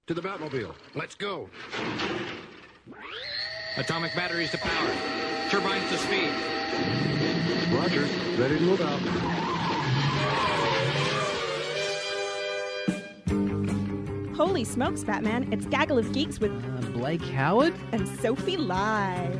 To the Batmobile. Let's go. Atomic batteries to power. Turbines to speed. Roger. Ready to move out. Holy smokes, Batman. It's Gaggle of Geeks with Blake Howard? and Sophie Live.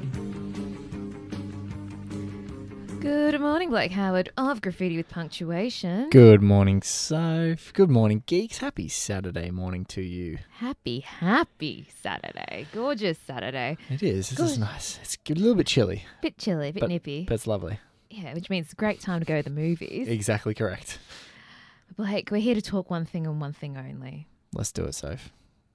Good morning, Blake Howard of Graffiti with Punctuation. Good morning, Soph. Good morning, geeks. Happy Saturday morning to you. Happy Saturday. Gorgeous Saturday. It is. This is Good. nice. It's a little bit chilly, Bit chilly, bit nippy. but it's lovely. Yeah, which means it's a great time to go to the movies. Exactly correct. Blake, we're here to talk one thing and one thing only. Let's do it, Soph.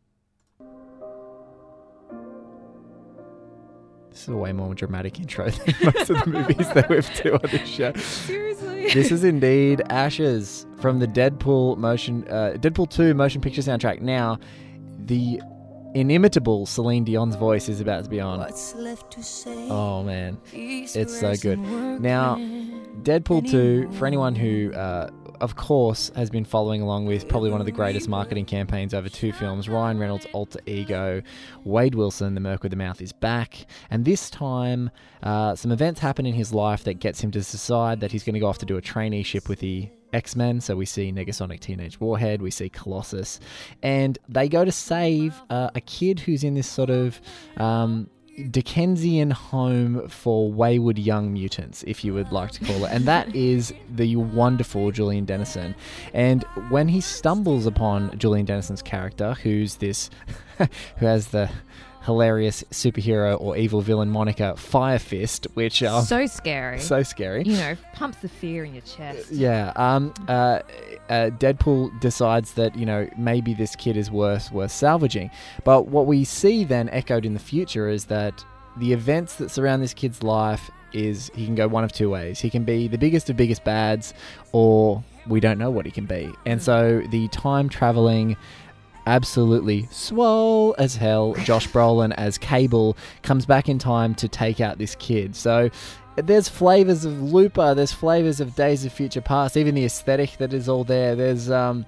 This is a way more dramatic intro than most of the movies that we've done on this show. Seriously? This is indeed Ashes from the Deadpool 2 motion picture soundtrack. Now, the inimitable Celine Dion's voice is about to be on. Oh man, it's so good. Now, Deadpool 2, for anyone who, of course, has been following along with probably one of the greatest marketing campaigns over two films, Ryan Reynolds' alter ego, Wade Wilson, the Merc with the Mouth, is back. And this time, some events happen in his life that gets him to decide that he's going to go off to do a traineeship with the X-Men. So we see Negasonic Teenage Warhead, we see Colossus, and they go to save a kid who's in this sort of Dickensian home for wayward young mutants, if you would like to call it, and that is the wonderful Julian Dennison. And when he stumbles upon Julian Dennison's character, who's this who has the hilarious superhero or evil villain moniker Fire Fist, which So scary. so scary. You know, pumps the fear in your chest. Yeah. Deadpool decides that, you know, maybe this kid is worth salvaging. But what we see then echoed in the future is that the events that surround this kid's life is he can go one of two ways. He can be the biggest of biggest bads, or we don't know what he can be. And so the time traveling, absolutely swole as hell, Josh Brolin as Cable comes back in time to take out this kid. So there's flavors of Looper, there's flavors of Days of Future Past, even the aesthetic that is all there. There's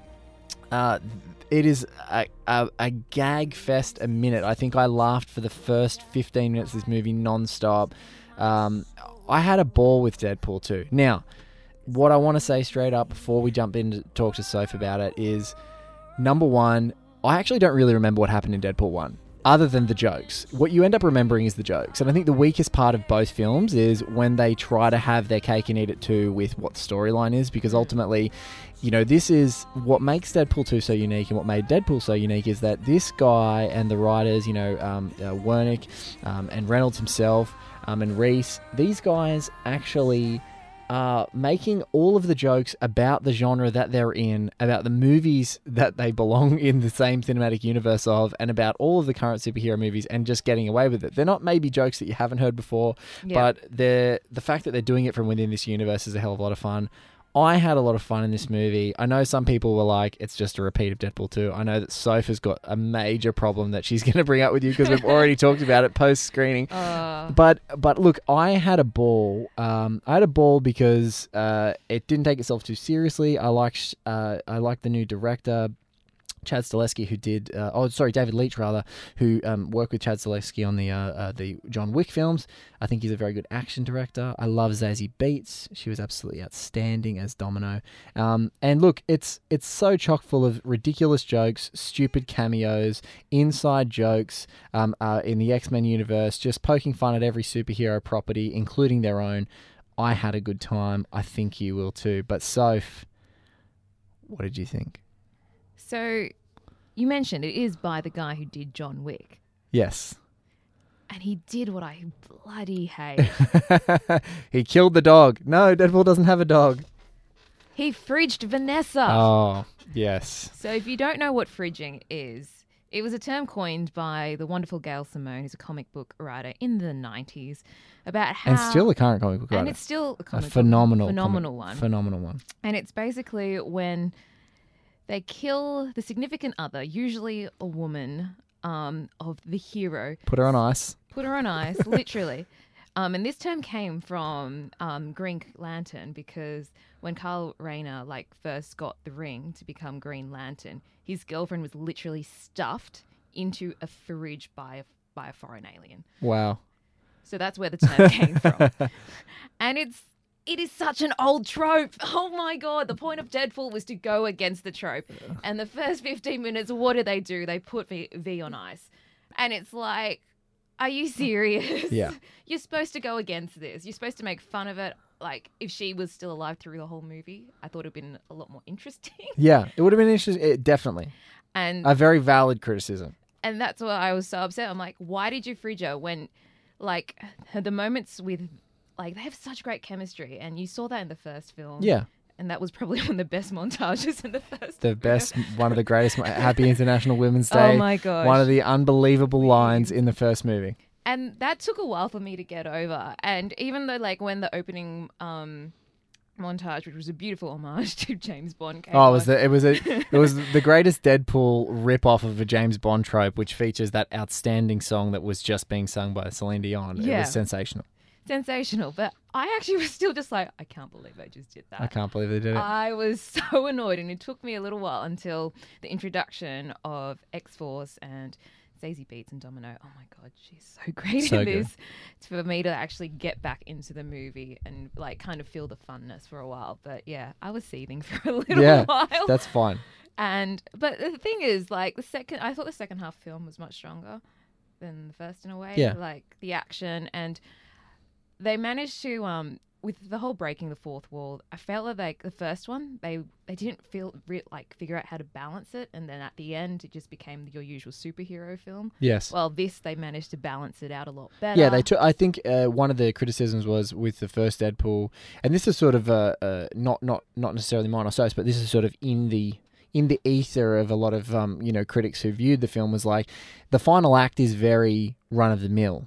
it is a gag fest a minute. I think I laughed for the first 15 minutes of this movie non-stop. I had a ball with Deadpool 2. Now, what I want to say straight up before we jump in to talk to Soph about it is, number one, I actually don't really remember what happened in Deadpool 1, other than the jokes. What you end up remembering is the jokes. And I think the weakest part of both films is when they try to have their cake and eat it too with what the storyline is, because ultimately, you know, this is what makes Deadpool 2 so unique, and what made Deadpool so unique is that this guy and the writers, you know, Wernick and Reynolds himself and Reese, these guys actually making all of the jokes about the genre that they're in, about the movies that they belong in the same cinematic universe of, and about all of the current superhero movies, and just getting away with it. They're not maybe jokes that you haven't heard before, but the fact that they're doing it from within this universe is a hell of a lot of fun. I had a lot of fun in this movie. I know some people were like, it's just a repeat of Deadpool 2. I know that Soph has got a major problem that she's going to bring up with you because we've already talked about it post-screening. But look, I had a ball. I had a ball because it didn't take itself too seriously. I liked the new director, Chad Stahelski, who did David Leitch rather, who worked with Chad Stahelski on the John Wick films. I think he's a very good action director. I love Zazie Beetz. She was absolutely outstanding as Domino. And look, it's so chock full of ridiculous jokes, stupid cameos, inside jokes in the X-Men universe, just poking fun at every superhero property, including their own. I had a good time. I think you will too. But Soph, what did you think? So, you mentioned it is by the guy who did John Wick. Yes. And he did what I bloody hate. He killed the dog. No, Deadpool doesn't have a dog. He fridged Vanessa. Oh, yes. So if you don't know what fridging is, it was a term coined by the wonderful Gail Simone, who's a comic book writer in the 90s, about how... And still a current comic book writer. And it's still a comic book. Phenomenal one. Phenomenal one. And it's basically when they kill the significant other, usually a woman, of the hero. Put her on ice. Put her on ice, literally. And this term came from Green Lantern, because when Kyle Rayner first got the ring to become Green Lantern, his girlfriend was literally stuffed into a fridge by a foreign alien. Wow. So that's where the term came from. And it is such an old trope. Oh my God. The point of Deadpool was to go against the trope. And the first 15 minutes, what do? They put V on ice. And it's like, are you serious? Yeah. You're supposed to go against this. You're supposed to make fun of it. Like, if she was still alive through the whole movie, I thought it would have been a lot more interesting. Yeah, it would have been interesting. Definitely. And A very valid criticism. And that's why I was so upset. I'm like, why did you fridge her when, like, the moments with, like, they have such great chemistry, and you saw that in the first film. Yeah. And that was probably one of the best montages in the first. The best, one of the greatest. Happy International Women's Day. Oh my gosh. One of the unbelievable lines in the first movie. And that took a while for me to get over. And even though, like, when the opening montage, which was a beautiful homage to James Bond, came Oh, on, it was the greatest Deadpool rip-off of a James Bond trope, which features that outstanding song that was just being sung by Celine Dion. It Yeah. was sensational. sensational. But I actually was still just like, I can't believe I just did that. I can't believe they did it. I was so annoyed, and it took me a little while until the introduction of X-Force and Zazie Beetz and Domino. Oh my God, she's so great So in good. this. It's for me to actually get back into the movie and like kind of feel the funness for a while. But yeah, I was seething for a little Yeah, while. that's fine. But the thing is, like I thought the second half film was much stronger than the first in a way. Yeah. Like the action, and they managed to with the whole breaking the fourth wall. I felt like the first one they didn't figure out how to balance it, and then at the end it just became your usual superhero film. Yes. Well, this they managed to balance it out a lot better. Yeah, they took. I think one of the criticisms was with the first Deadpool, and this is sort of not necessarily mine or So's, but this is sort of in the ether of a lot of critics who viewed the film, was like the final act is very run of the mill.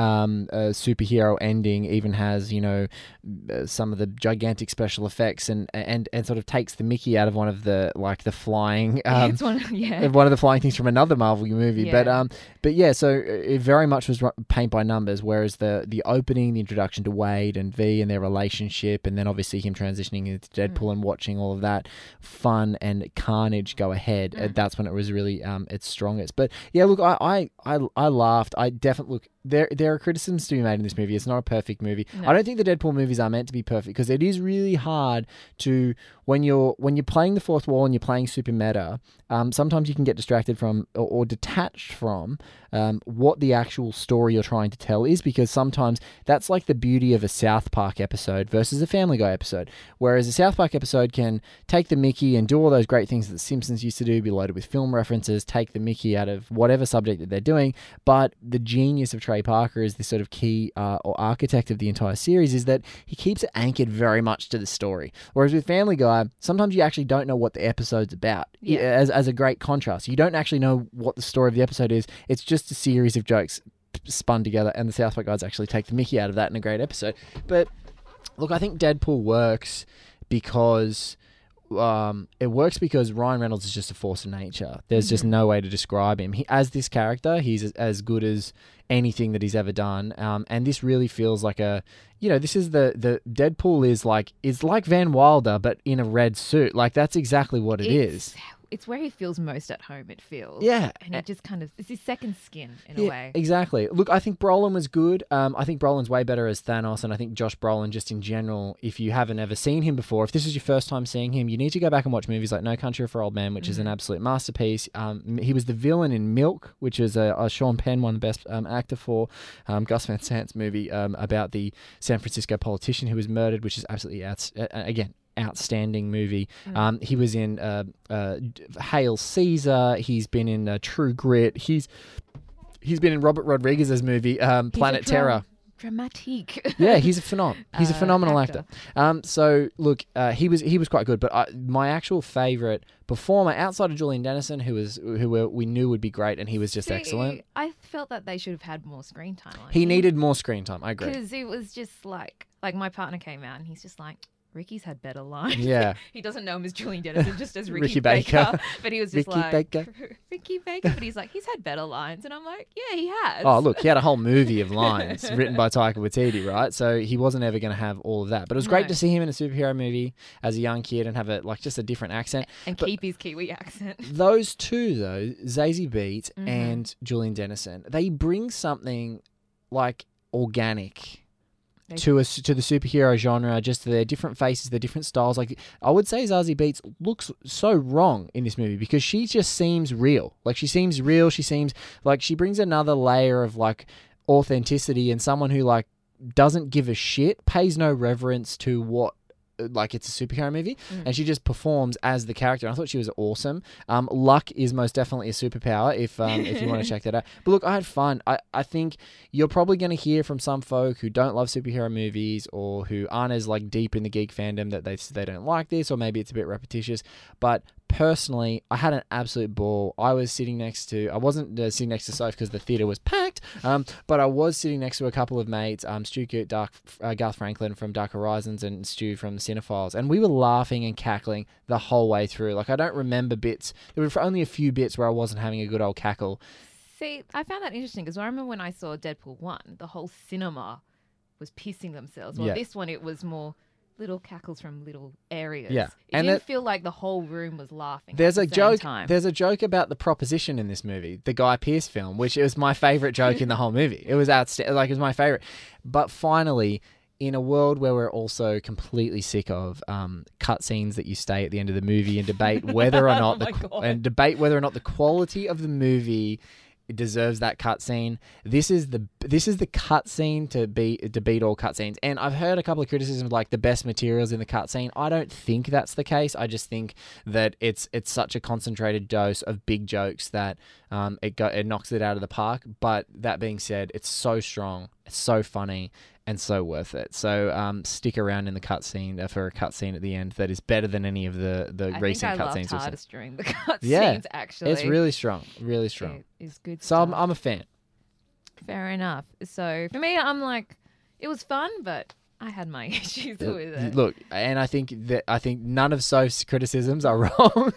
A superhero ending even has some of the gigantic special effects and sort of takes the Mickey out of one of the flying it's one one of the flying things from another Marvel movie. Yeah. But yeah, so it very much was paint by numbers, whereas the opening, the introduction to Wade and V and their relationship, and then obviously him transitioning into Deadpool and watching all of that fun and carnage go ahead, that's when it was really its strongest. But yeah, look, I laughed. I definitely look. There are criticisms to be made in this movie. It's not a perfect movie. No. I don't think the Deadpool movies are meant to be perfect, because it is really hard to when you're playing the fourth wall and you're playing super meta. Sometimes you can get distracted from or detached from what the actual story you're trying to tell is, because sometimes that's like the beauty of a South Park episode versus a Family Guy episode. Whereas a South Park episode can take the Mickey and do all those great things that The Simpsons used to do, be loaded with film references, take the Mickey out of whatever subject that they're doing. But the genius of Trey Parker is this sort of key or architect of the entire series, is that he keeps it anchored very much to the story. Whereas with Family Guy, sometimes you actually don't know what the episode's about. Yeah. As a great contrast, you don't actually know what the story of the episode is. It's just a series of jokes spun together, and the South Park guys actually take the Mickey out of that in a great episode. But look, I think Deadpool works because Ryan Reynolds is just a force of nature. There's just no way to describe him. As this character, he's as good as anything that he's ever done. And this really feels like this is the Deadpool is like Van Wilder, but in a red suit. Like, that's exactly what it is. It's where he feels most at home, it feels. Yeah. And it just kind of, it's his second skin in a way. Exactly. Look, I think Brolin was good. I think Brolin's way better as Thanos, and I think Josh Brolin, just in general, if you haven't ever seen him before, if this is your first time seeing him, you need to go back and watch movies like No Country for Old Men, which is an absolute masterpiece. He was the villain in Milk, which is a Sean Penn won the best actor for, Gus Van Sant's movie about the San Francisco politician who was murdered, which is absolutely, outstanding movie. He was in Hail Caesar. He's been in True Grit. He's been in Robert Rodriguez's movie Planet Terror. Dramatique. Yeah, he's a phenomenal actor. actor. So look, he was quite good. But my actual favorite performer outside of Julian Dennison, who we knew would be great, and he was just excellent. I felt that they should have had more screen time. He needed more screen time. I agree. Because it was just like my partner came out and he's just like, Ricky's had better lines. Yeah. He doesn't know him as Julian Dennison, just as Ricky Ricky Baker. Baker. But he was just Ricky like, Baker. Ricky Baker. But he's like, he's had better lines. And I'm like, yeah, he has. Oh, look, he had a whole movie of lines written by Taika Waititi, right? So he wasn't ever going to have all of that. But it was great No. to see him in a superhero movie as a young kid and have just a different accent. And But keep his Kiwi accent. those two, though, Zazie Beetz Mm-hmm. and Julian Dennison, they bring something like organic to the superhero genre, just their different faces, their different styles. Like, I would say Zazie Beetz looks so wrong in this movie because she just seems real. Like, she seems real. She seems like she brings another layer of like authenticity and someone who like doesn't give a shit, pays no reverence to what like it's a superhero movie, and she just performs as the character. And I thought she was awesome. Luck is most definitely a superpower if you want to check that out. But look, I had fun. I think you're probably going to hear from some folk who don't love superhero movies or who aren't as like deep in the geek fandom that they don't like this, or maybe it's a bit repetitious. But personally, I had an absolute ball. I was sitting next to, I wasn't sitting next to Soph because the theatre was packed, but I was sitting next to a couple of mates, Stu Coote, Garth Franklin from Dark Horizons and Stu from the Cinephiles, and we were laughing and cackling the whole way through. Like, I don't remember bits. There were only a few bits where I wasn't having a good old cackle. See, I found that interesting because I remember when I saw Deadpool 1, the whole cinema was pissing themselves. Well, Yeah. this one, it was more little cackles from little areas. Yeah. It And didn't feel like the whole room was laughing There's at a the joke. same time. There's a joke about the proposition in this movie, the Guy Pearce film, which was my favorite joke in the whole movie. It was outstanding. Like, it was my favorite. But finally, in a world where we're also completely sick of cutscenes that you stay at the end of the movie and debate whether or not Oh my God. the quality of the movie deserves that cutscene. This is the cutscene to beat all cutscenes. And I've heard a couple of criticisms like the best materials in the cutscene. I don't think that's the case. I just think that it's such a concentrated dose of big jokes that it knocks it out of the park. But that being said, it's so strong, it's so funny, and so worth it. So stick around in the cutscene for a cutscene at the end that is better than any of the recent I think I laughed cutscenes we've seen. hardest during the cutscenes, Yeah, actually. It's really strong, really strong. It is good So stuff. I'm a fan. Fair enough. So for me, I'm like, it was fun, but I had my issues with it. Look, and I think none of Soph's criticisms are wrong.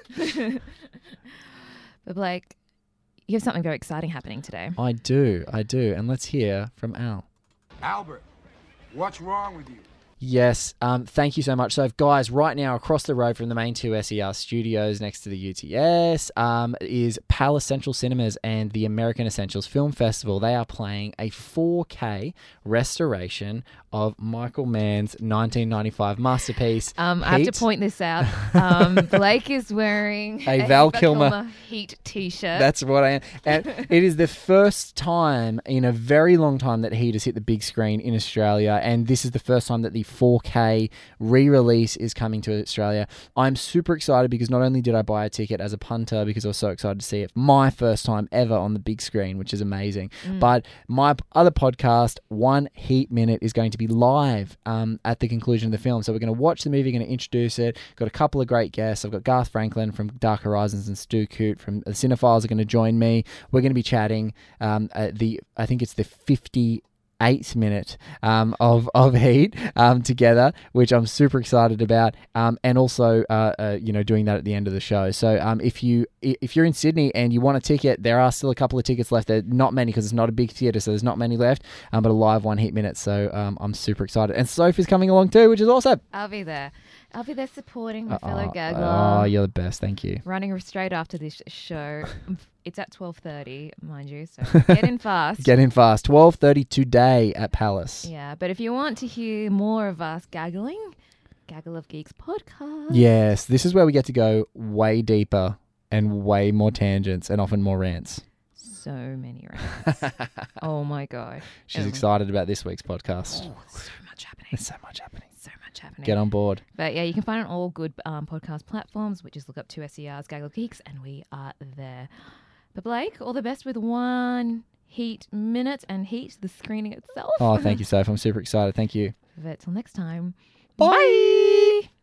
But Blake, you have something very exciting happening today. I do, and let's hear from Al. Albert, what's wrong with you? Yes, thank you so much. So, guys, right now across the road from the main two SER studios next to the UTS is Palace Central Cinemas and the American Essentials Film Festival. They are playing a 4K restoration of Michael Mann's 1995 masterpiece. I have to Heat. point this out. Blake is wearing A Val Kilmer Heat t-shirt. That's what I am. And it is the first time in a very long time that Heat has hit the big screen in Australia. And this is the first time that the 4K re-release is coming to Australia. I'm super excited because not only did I buy a ticket as a punter because I was so excited to see it, my first time ever on the big screen, which is amazing. But my other podcast, One Heat Minute, is going to be live at the conclusion of the film. So we're going to watch the movie, going to introduce it. Got a couple of great guests. I've got Garth Franklin from Dark Horizons and Stu Coote from the Cinephiles are going to join me. We're going to be chatting I think it's the 58th minute of Heat together, which I'm super excited about, and also doing that at the end of the show. So if you're in Sydney and you want a ticket, there are still a couple of tickets left. There not many because it's not a big theatre, so there's not many left, but a live One Heat Minute. So I'm super excited, and Sophie's coming along too, which is awesome. I'll be there. I'll be there supporting my fellow Oh, Gagler. you're the best. Thank you. Running straight after this show. It's at 12:30, mind you, so get in fast. Get in fast. 12:30 today at Palace. Yeah, but if you want to hear more of us gaggling, Gaggle of Geeks podcast. Yes, this is where we get to go way deeper and way more tangents and often more rants. So many rants. Oh my God. She's excited about this week's podcast. So much happening. There's so much happening. So much happening. Get on board. But yeah, you can find it on all good podcast platforms, which is look up 2SER's Gaggle Geeks, and we are there. But Blake, all the best with One Heat Minute and Heat, the screening itself. Oh, thank you, Soph. I'm super excited. Thank you. But till next time. Bye. Bye.